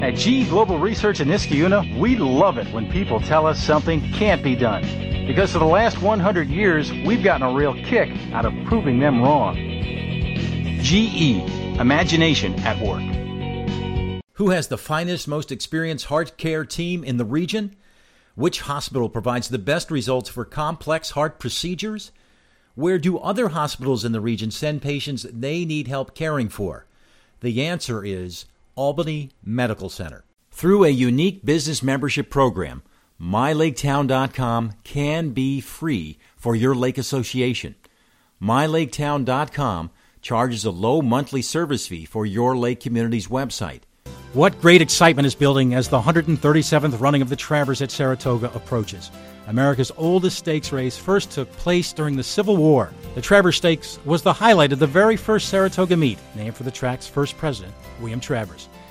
At GE Global Research in Niskayuna, we love it when people tell us something can't be done. Because for the last 100 years, we've gotten a real kick out of proving them wrong. GE, imagination at work. Who has the finest, most experienced heart care team in the region? Which hospital provides the best results for complex heart procedures? Where do other hospitals in the region send patients they need help caring for? The answer is Albany Medical Center. Through a unique business membership program, MyLakeTown.com can be free for your lake association. MyLakeTown.com charges a low monthly service fee for your lake community's website. What great excitement is building as the 137th running of the Travers at Saratoga approaches. America's oldest stakes race first took place during the Civil War. The Travers Stakes was the highlight of the very first Saratoga meet, named for the track's first president, William Travers.